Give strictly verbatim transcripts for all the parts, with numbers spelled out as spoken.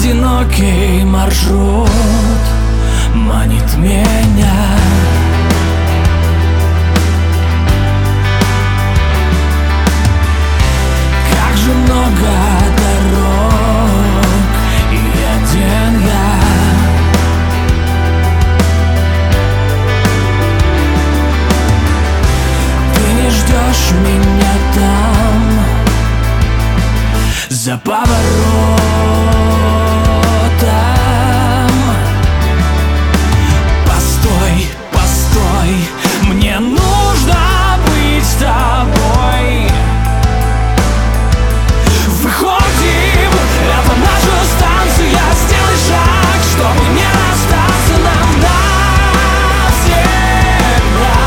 Одинокий маршрут манит меня. Как же много дорог и один я. Ты не ждешь меня там, за поворотом. Постой, постой, мне нужно быть с тобой. Выходим, это наша станция. Сделай шаг, чтобы не расстаться нам навсегда.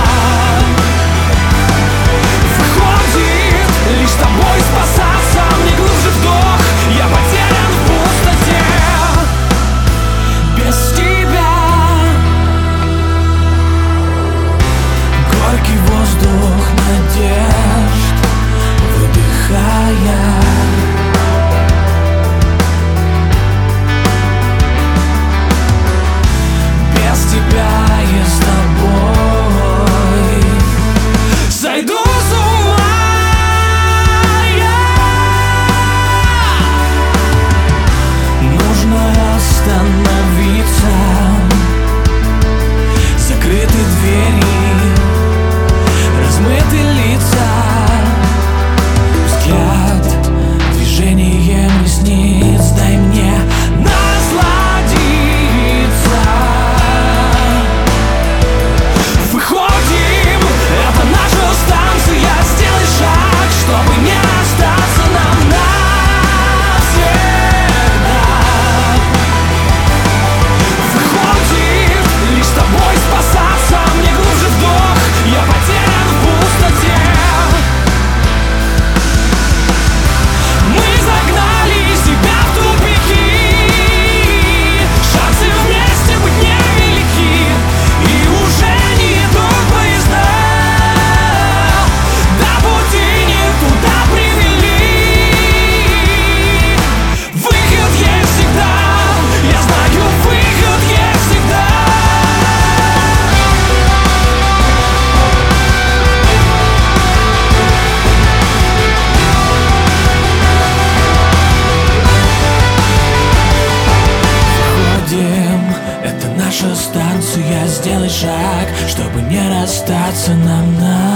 Выходит, лишь с тобой спасаться. Мне глубже вдох, я потерян в пустоте. Без тебя горький воздух надежд, выдыхая. Без тебя и с тобой сойду с ума я. Нужно остановиться. Закрыты двери, размыты лица. Взгляд, движением ресниц. Дай мне насладиться. Выходим, это наша станция. Сделай шаг, чтобы не расстаться нам навсегда. Выходит, лишь с тобой спасаться. Мне глубже вдох, я потерян в пустоте. Мы загнали себя в тупики. Шансы вместе быть невелики. И уже не идут поезда. До пути не туда привели. Выход есть всегда. Я знаю, выход есть всегда. Выходим, это наша станция. Сделай шаг, чтобы не расстаться нам на